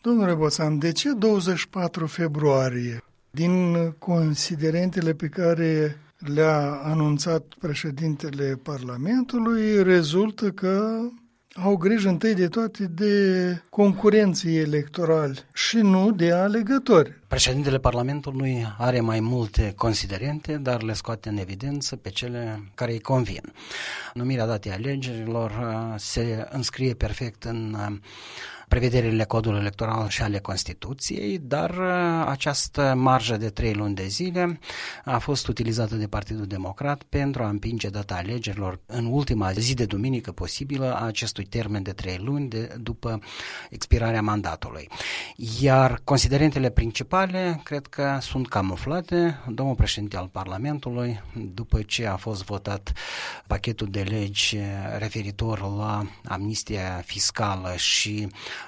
Domnule Boțan, de ce 24 februarie? Din considerentele pe care le-a anunțat președintele Parlamentului, rezultă că au grijă întâi de toate de concurenții electorali și nu de alegători. Președintele Parlamentului are mai multe considerente, dar le scoate în evidență pe cele care îi convin. Numirea datei alegerilor se înscrie perfect în prevederile codului electoral și ale Constituției, dar această marjă de 3 luni de zile a fost utilizată de Partidul Democrat pentru a împinge data alegerilor în ultima zi de duminică posibilă a acestui termen de 3 luni după expirarea mandatului. Iar considerentele principale cred că sunt camuflate. Domnul președinte al Parlamentului, după ce a fost votat pachetul de legi referitor la amnistia fiscală și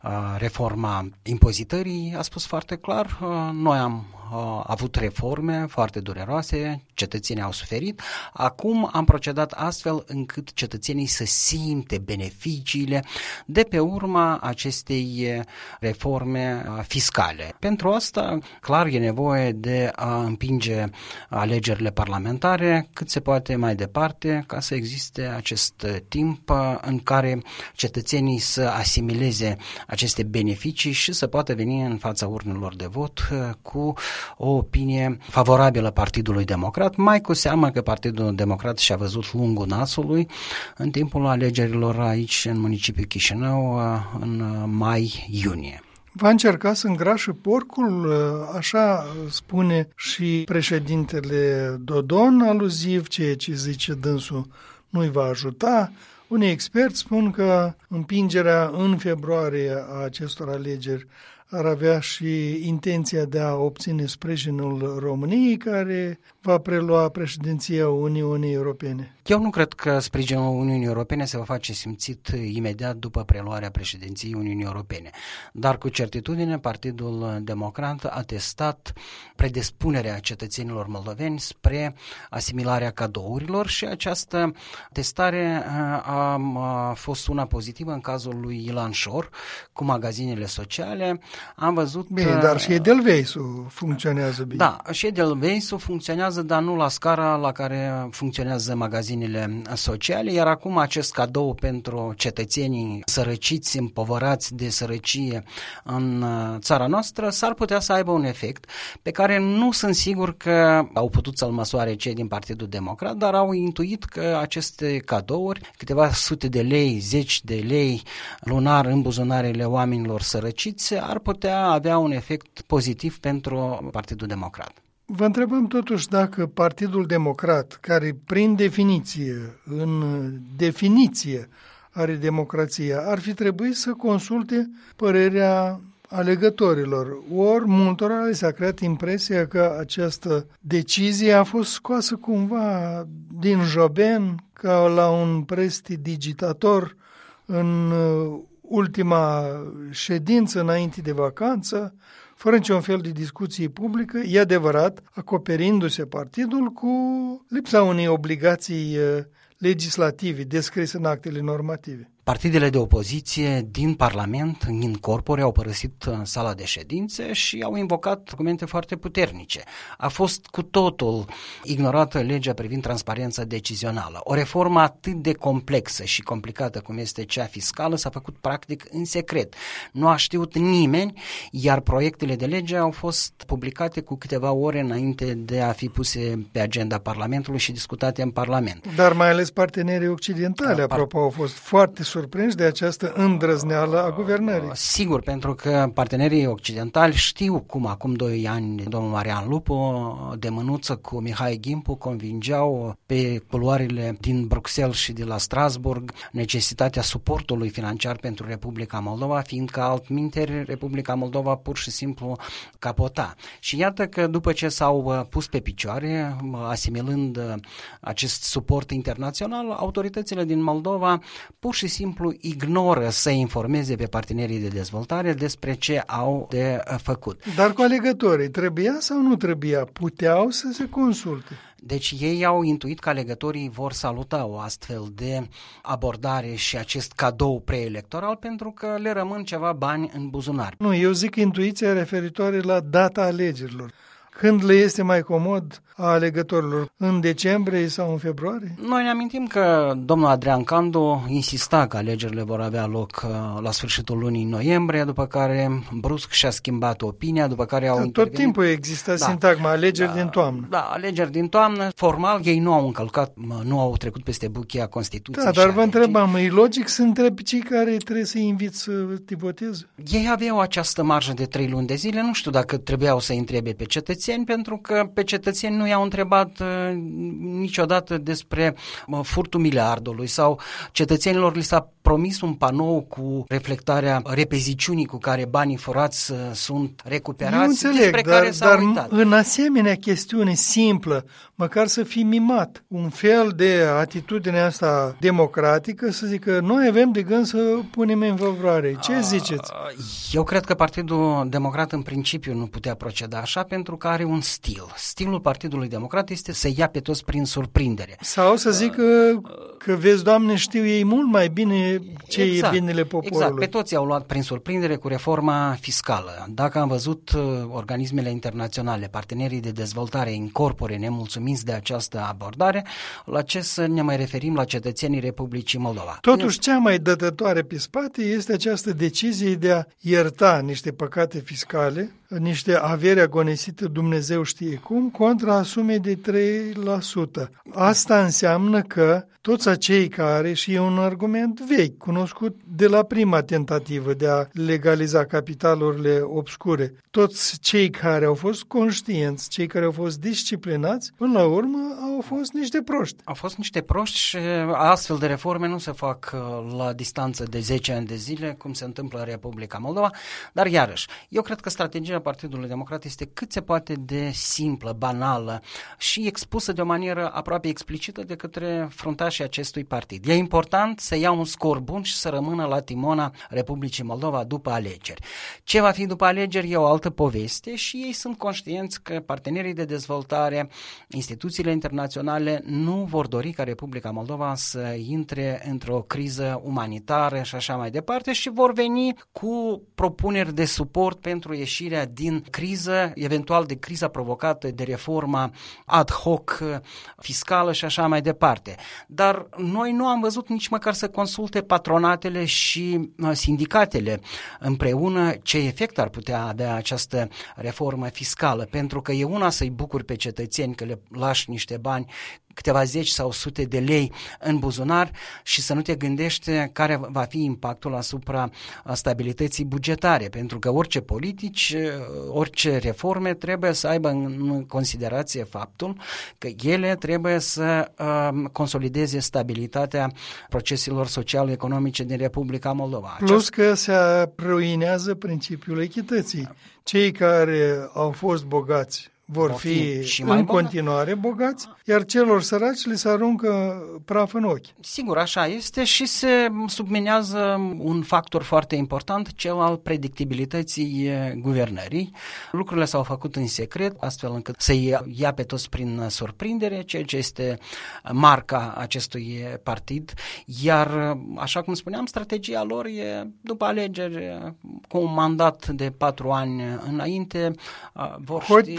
reforma impozitării, a spus foarte clar, noi am avut reforme foarte dureroase, cetățenii au suferit, acum am procedat astfel încât cetățenii să simte beneficiile de pe urma acestei reforme fiscale. Pentru asta, clar, e nevoie de a împinge alegerile parlamentare cât se poate mai departe, ca să existe acest timp în care cetățenii să asimileze aceste beneficii și să poată veni în fața urnelor de vot cu o opinie favorabilă Partidului Democrat, mai cu seamă că Partidul Democrat și-a văzut lungul nasului în timpul alegerilor aici în municipiul Chișinău în mai-iunie. Va încerca să îngrașe porcul, așa spune și președintele Dodon, aluziv ceea ce zice dânsul nu-i va ajuta. Unii experți spun că împingerea în februarie a acestor alegeri ar avea și intenția de a obține sprijinul României, care va prelua președinția Uniunii Europene. Eu nu cred că sprijinul Uniunii Europene se va face simțit imediat după preluarea președinției Uniunii Europene, dar cu certitudine Partidul Democrat a testat predispunerea cetățenilor moldoveni spre asimilarea cadourilor și această testare a fost una pozitivă în cazul lui Ilan Șor cu magazinele sociale. Am văzut bine, dar și Edelweiss-ul funcționează bine. Da, și Edelweiss-ul funcționează, dar nu la scara la care funcționează magazinele sociale, iar acum acest cadou pentru cetățenii sărăciți, împovărați de sărăcie în țara noastră, s-ar putea să aibă un efect pe care nu sunt sigur că au putut să-l măsoare cei din Partidul Democrat, dar au intuit că aceste cadouri, câteva sute de lei, zeci de lei lunar în buzunarele oamenilor sărăciți, ar putea avea un efect pozitiv pentru Partidul Democrat. Vă întrebăm totuși dacă Partidul Democrat, care prin definiție are democrația, ar fi trebuit să consulte părerea alegătorilor. Ori multora li s-a creat impresia că această decizie a fost scoasă cumva din joben, ca la un prestidigitator în ultima ședință înainte de vacanță, fără niciun fel de discuție publică, e adevărat, acoperindu-se partidul cu lipsa unei obligații legislative descrise în actele normative. Partidele de opoziție din Parlament, în corpore, au părăsit sala de ședințe și au invocat argumente foarte puternice. A fost cu totul ignorată legea privind transparența decizională. O reformă atât de complexă și complicată cum este cea fiscală s-a făcut practic în secret. Nu a știut nimeni, iar proiectele de lege au fost publicate cu câteva ore înainte de a fi puse pe agenda Parlamentului și discutate în Parlament. Dar mai ales partenerii occidentali, apropo, au fost foarte surprinși de această îndrăzneală a guvernării. Sigur, pentru că partenerii occidentali știu cum acum 2 ani domnul Marian Lupu de mânuță cu Mihai Gimpu convingeau pe culoarele din Bruxelles și de la Strasburg necesitatea suportului financiar pentru Republica Moldova, fiindcă altminteri Republica Moldova pur și simplu capota. Și iată că după ce s-au pus pe picioare, asimilând acest suport internațional, autoritățile din Moldova pur și simplu simplu ignoră să informeze pe partenerii de dezvoltare despre ce au de făcut. Dar cu alegătorii, trebuia sau nu trebuia? Puteau să se consulte? Deci ei au intuit că alegătorii vor saluta o astfel de abordare și acest cadou preelectoral pentru că le rămân ceva bani în buzunar. Nu, eu zic intuiția referitoare la data alegerilor. Când le este mai comod a alegătorilor, în decembrie sau în februarie? Noi ne amintim că domnul Adrian Candu insista că alegerile vor avea loc la sfârșitul lunii noiembrie, după care brusc și-a schimbat opinia, după care au intervenit. Tot timpul există sintagma alegeri din toamnă. Da, alegeri din toamnă. Formal, ei nu au încălcat, nu au trecut peste buchia Constituției. Da, dar vă întrebam, e logic să întrebi cei care trebuie să-i invit să te voteze? Ei aveau această marjă de 3 luni de zile, nu știu dacă trebuiau să întrebe pe cetățeni, pentru că pe cetățeni nu i-au întrebat niciodată despre furtul miliardului sau cetățenilor li s-a promis un panou cu reflectarea repeziciunii cu care banii furați sunt recuperați, despre care s-au uitat. În asemenea chestiune simplă, măcar să fii mimat, un fel de atitudine asta democratică, să zică, noi avem de gând să punem în favoare. Ce ziceți? Eu cred că Partidul Democrat în principiu nu putea proceda așa pentru că are un stil. Stilul Partidului Democrat este să ia pe toți prin surprindere. Sau să zică că vezi, Doamne, știu ei mult mai bine ce e binele poporului. Exact, pe toți i-au luat prin surprindere cu reforma fiscală. Dacă am văzut organismele internaționale, partenerii de dezvoltare incorpore nemulțumiți de această abordare, la ce să ne mai referim la cetățenii Republicii Moldova? Totuși, cea mai dătătoare pe spate este această decizie de a ierta niște păcate fiscale, niște averi agonisită Dumnezeu știe cum, contra sumei de 3%. Asta înseamnă că toți acei care, și e un argument vechi, cunoscut de la prima tentativă de a legaliza capitalurile obscure, toți cei care au fost conștienți, cei care au fost disciplinați, până la urmă au fost niște proști. Au fost niște proști și astfel de reforme nu se fac la distanță de 10 ani de zile, cum se întâmplă în Republica Moldova, dar iarăși, eu cred că strategia Partidului Democrat este cât se poate de simplă, banală și expusă de o manieră aproape explicită de către fruntașii acestui partid. E important să ia un scor bun și să rămână la timona Republicii Moldova după alegeri. Ce va fi după alegeri e o altă poveste și ei sunt conștienți că partenerii de dezvoltare, instituțiile internaționale nu vor dori ca Republica Moldova să intre într-o criză umanitară și așa mai departe și vor veni cu propuneri de suport pentru ieșirea din criză, eventual de criza provocată de reforma ad hoc fiscală și așa mai departe. Dar noi nu am văzut nici măcar să consulte patronatele și sindicatele împreună ce efect ar putea avea această reformă fiscală, pentru că e una să-i bucuri pe cetățeni că le lași niște bani, câteva zeci sau sute de lei în buzunar și să nu te gândești care va fi impactul asupra stabilității bugetare, pentru că orice politici, orice reforme trebuie să aibă în considerație faptul că ele trebuie să consolideze stabilitatea proceselor sociale-economice din Republica Moldova. Plus că se ruinează principiul echității. Cei care au fost bogați vor fi și în continuare bogați, iar celor săraci li se aruncă praf în ochi. Sigur, așa este și se subminează un factor foarte important, cel al predictibilității guvernării. Lucrurile s-au făcut în secret, astfel încât să-i ia pe toți prin surprindere, ceea ce este marca acestui partid, iar, așa cum spuneam, strategia lor e, după alegeri, cu un mandat de 4 ani înainte, vor ști...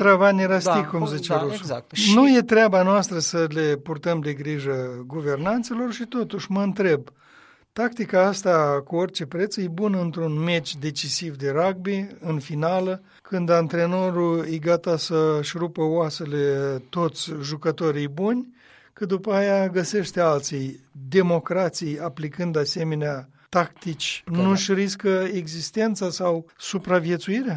cum zice rusul. Exact. Nu e treaba noastră să le purtăm de grijă guvernanților și totuși mă întreb, tactica asta cu orice preț e bună într-un meci decisiv de rugby, în finală, când antrenorul e gata să-și rupă oasele toți jucătorii buni, că după aia găsește alții. Democrații aplicând asemenea tactici nu-și riscă existența sau supraviețuirea?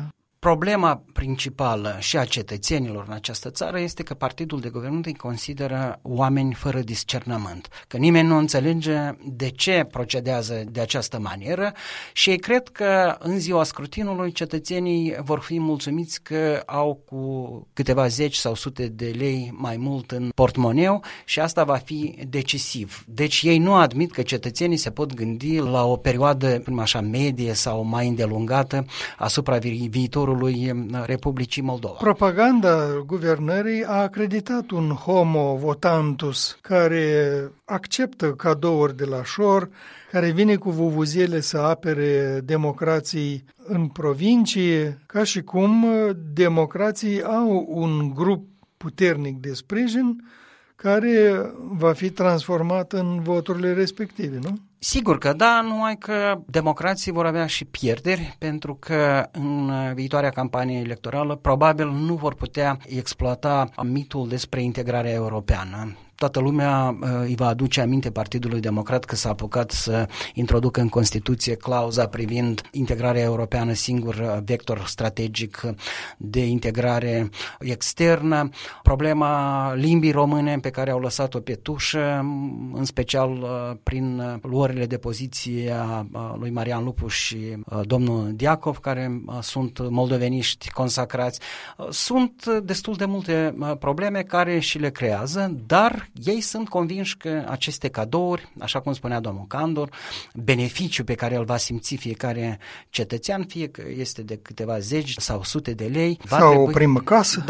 Problema principală și a cetățenilor în această țară este că partidul de guvernământ îi consideră oameni fără discernământ, că nimeni nu înțelege de ce procedează de această manieră și ei cred că în ziua scrutinului cetățenii vor fi mulțumiți că au cu câteva zeci sau sute de lei mai mult în portmoneu și asta va fi decisiv. Deci ei nu admit că cetățenii se pot gândi la o perioadă, așa, medie sau mai îndelungată asupra viitorului Republicii Moldova. Propaganda guvernării a acreditat un homo votantus care acceptă cadouri de la șor, care vine cu vuvuzele să apere democrații în provincie, ca și cum democrații au un grup puternic de sprijin care va fi transformat în voturile respective, nu? Sigur că da, numai că democrații vor avea și pierderi, pentru că în viitoarea campanie electorală probabil nu vor putea exploata mitul despre integrarea europeană. Toată lumea îi va aduce aminte Partidului Democrat că s-a apucat să introducă în Constituție clauza privind integrarea europeană, singur vector strategic de integrare externă, problema limbii române pe care au lăsat-o pe tușă, în special prin luările de poziție a lui Marian Lupu și domnul Diacov, care sunt moldoveniști consacrați. Sunt destul de multe probleme care și le creează, dar ei sunt convinși că aceste cadouri, așa cum spunea domnul Candor, beneficiul pe care îl va simți fiecare cetățean, fie că este de câteva zeci sau sute de lei. Sau o primă casă.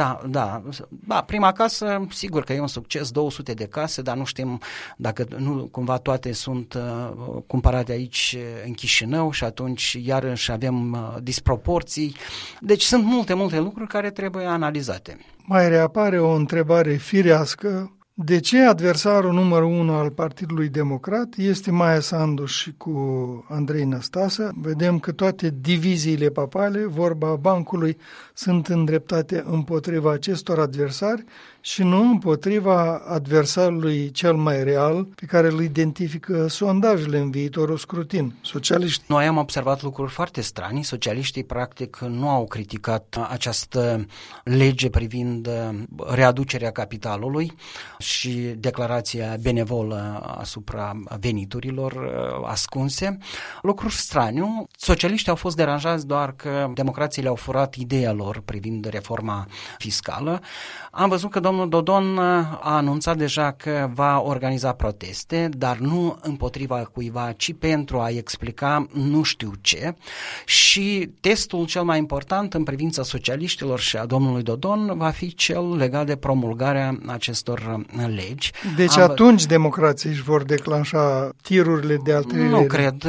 Da, prima casă, sigur că e un succes, 200 de case, dar nu știm dacă nu cumva toate sunt cumpărate aici în Chișinău și atunci iarăși avem disproporții. Deci sunt multe lucruri care trebuie analizate. Mai reapare o întrebare firească. De ce adversarul numărul 1 al Partidului Democrat este Maia Sandu și cu Andrei Năstase? Vedem că toate diviziile papale, vorba bancului, sunt îndreptate împotriva acestor adversari și nu împotriva adversarului cel mai real pe care îl identifică sondajele în viitorul scrutin, socialiștii. Noi am observat lucruri foarte stranii. Socialiștii practic nu au criticat această lege privind readucerea capitalului și declarația benevolă asupra veniturilor ascunse. Lucruri straniu. Socialiștii au fost deranjați doar că democrații le-au furat ideea lor privind reforma fiscală. Am văzut că domnul Dodon a anunțat deja că va organiza proteste, dar nu împotriva cuiva, ci pentru a explica nu știu ce. Și testul cel mai important în privința socialiștilor și a domnului Dodon va fi cel legat de promulgarea acestor legi. Deci atunci democrații își vor declanșa tirurile de artilerie. Nu cred,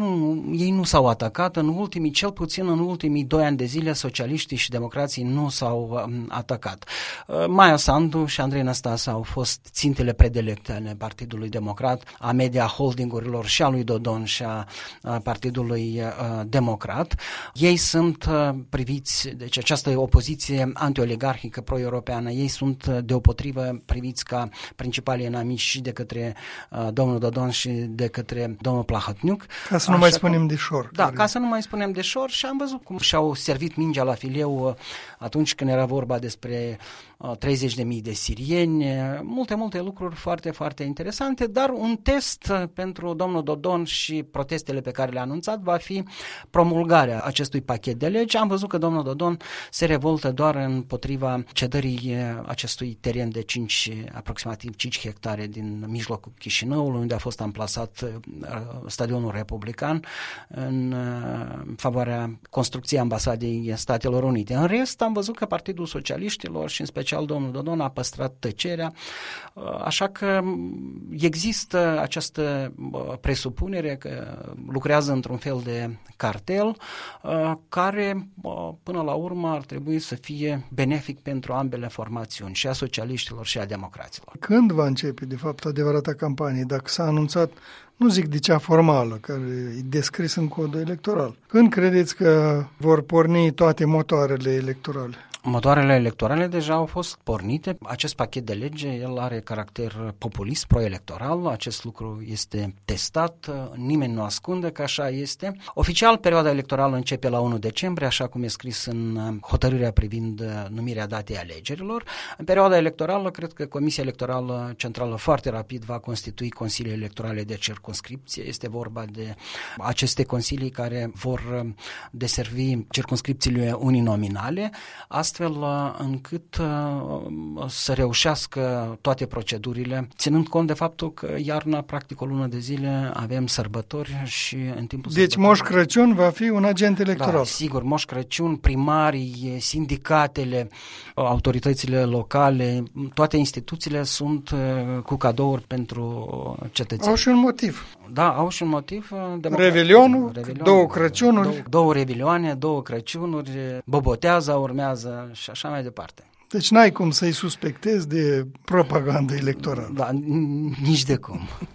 ei nu s-au atacat. Cel puțin în ultimii 2 ani de zile, socialiștii și democrații nu s-au atacat. Maia Sandu și Andrei Năstase au fost țintele predilecte ale Partidului Democrat, a media holdingurilor și a lui Dodon și a Partidului Democrat. Ei sunt priviți, deci această opoziție anti-oligarhică pro-europeană, ei sunt deopotrivă priviți ca principalii inamici și de către domnul Dodon și de către domnul Plahotniuc. Ca să nu mai spunem de șor. Da, ca să nu mai spunem de șor, și am văzut cum și-au servit mingea la fileu atunci când era vorba despre 30.000 de sirieni, multe lucruri foarte, foarte interesante, dar un test pentru domnul Dodon și protestele pe care le-a anunțat va fi promulgarea acestui pachet de legi. Am văzut că domnul Dodon se revoltă doar împotriva cedării acestui teren de aproximativ 5 hectare din mijlocul Chișinăului, unde a fost amplasat stadionul republican în favoarea construcției ambasadei Statelor Unite. În rest, am văzut că Partidul Socialiștilor și în special domnul Dodon a păstrat tăcerea, așa că există această presupunere că lucrează într-un fel de cartel care până la urmă ar trebui să fie benefic pentru ambele formațiuni, și a socialiștilor și a democraților. Când va începe, de fapt, adevărata campanie? Dacă s-a anunțat, nu zic de cea formală, care e descris în codul electoral. Când credeți că vor porni toate motoarele electorale? Motoarele electorale deja au fost pornite. Acest pachet de lege, el are caracter populist, proelectoral. Acest lucru este testat, nimeni nu ascunde că așa este. Oficial, perioada electorală începe la 1 decembrie, așa cum e scris în hotărârea privind numirea datei alegerilor. În perioada electorală, cred că Comisia Electorală Centrală foarte rapid va constitui consilii electorale de circumscripție. Este vorba de aceste consilii care vor deservi circumscripțiile uninominale, astfel încât să reușească toate procedurile, ținând cont de faptul că iarna, practic o lună de zile, avem sărbători și în timpul Deci Moș Crăciun va fi un agent electoral. Da, sigur, Moș Crăciun, primarii, sindicatele, autoritățile locale, toate instituțiile sunt cu cadouri pentru cetățeni. Au și un motiv. Da, au și un motiv. Revelionul, 2 Crăciunuri. 2 revelioane, 2 Crăciunuri, Boboteaza urmează și așa mai departe. Deci n-ai cum să-i suspectezi de propagandă electorală. Da, nici de cum.